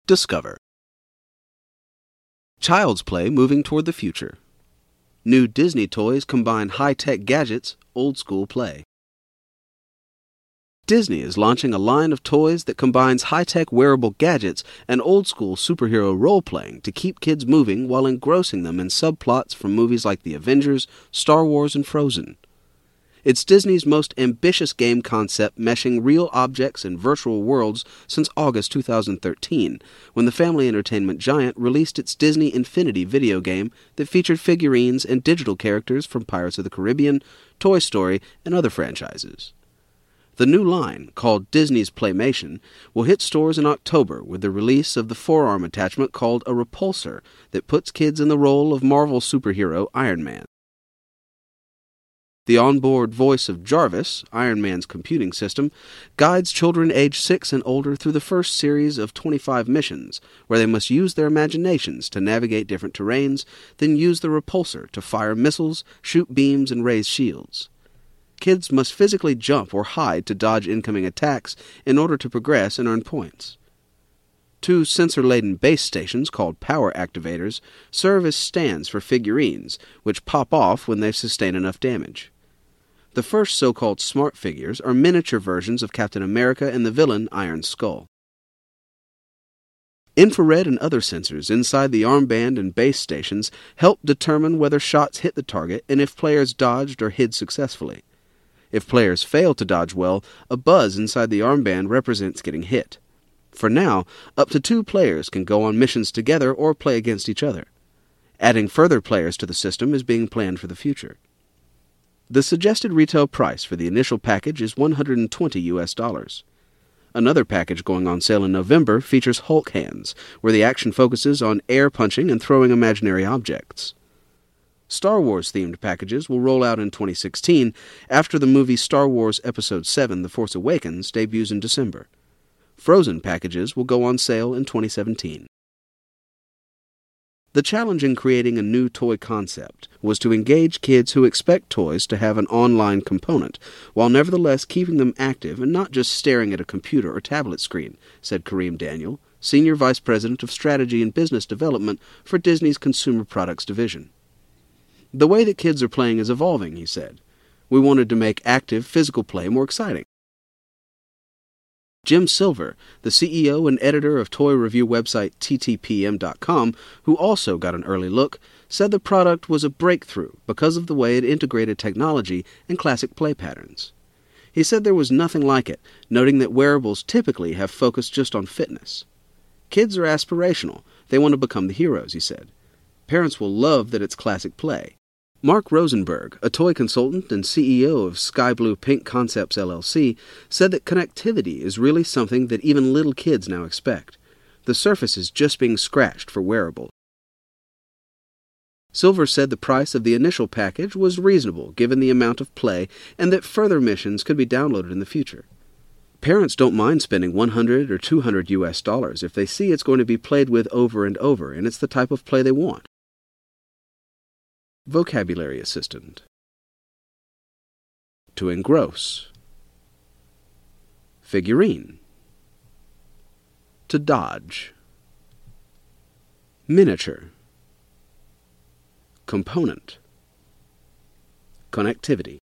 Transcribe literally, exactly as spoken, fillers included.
Discover. Child's Play moving toward the future. New Disney toys combine high-tech gadgets, old-school play. Disney is launching a line of toys that combines high-tech wearable gadgets and old-school superhero role-playing to keep kids moving while engrossing them in subplots from movies like The Avengers, Star Wars, and Frozen. It's Disney's most ambitious game concept, meshing real objects and virtual worlds since August two thousand thirteen, when the family entertainment giant released its Disney Infinity video game that featured figurines and digital characters from Pirates of the Caribbean, Toy Story, and other franchises. The new line, called Disney's Playmation, will hit stores in October with the release of the forearm attachment called a repulsor that puts kids in the role of Marvel superhero Iron Man. The onboard voice of Jarvis, Iron Man's computing system, guides children aged six and older through the first series of twenty-five missions, where they must use their imaginations to navigate different terrains, then use the repulsor to fire missiles, shoot beams, and raise shields. Kids must physically jump or hide to dodge incoming attacks in order to progress and earn points. Two sensor-laden base stations, called power activators, serve as stands for figurines, which pop off when they sustain enough damage. The first so-called smart figures are miniature versions of Captain America and the villain Iron Skull. Infrared and other sensors inside the armband and base stations help determine whether shots hit the target and if players dodged or hid successfully. If players fail to dodge well, a buzz inside the armband represents getting hit. For now, up to two players can go on missions together or play against each other. Adding further players to the system is being planned for the future. The suggested retail price for the initial package is one hundred twenty U S dollars. Another package going on sale in November features Hulk Hands, where the action focuses on air punching and throwing imaginary objects. Star Wars-themed packages will roll out in twenty sixteen after the movie Star Wars Episode seven The Force Awakens debuts in December. Frozen packages will go on sale in twenty seventeen. The challenge in creating a new toy concept was to engage kids who expect toys to have an online component, while nevertheless keeping them active and not just staring at a computer or tablet screen, said Kareem Daniel, Senior Vice President of Strategy and Business Development for Disney's Consumer Products Division. The way that kids are playing is evolving, he said. We wanted to make active, physical play more exciting. Jim Silver, the C E O and editor of toy review website T T P M dot com, who also got an early look, said the product was a breakthrough because of the way it integrated technology and classic play patterns. He said there was nothing like it, noting that wearables typically have focused just on fitness. Kids are aspirational. They want to become the heroes, he said. Parents will love that it's classic play. Mark Rosenberg, a toy consultant and C E O of Sky Blue Pink Concepts L L C, said that connectivity is really something that even little kids now expect. The surface is just being scratched for wearables. Silver said the price of the initial package was reasonable given the amount of play and that further missions could be downloaded in the future. Parents don't mind spending one hundred or two hundred U S dollars if they see it's going to be played with over and over and it's the type of play they want. Vocabulary Assistant. To engross. Figurine. To dodge. Miniature. Component. Connectivity.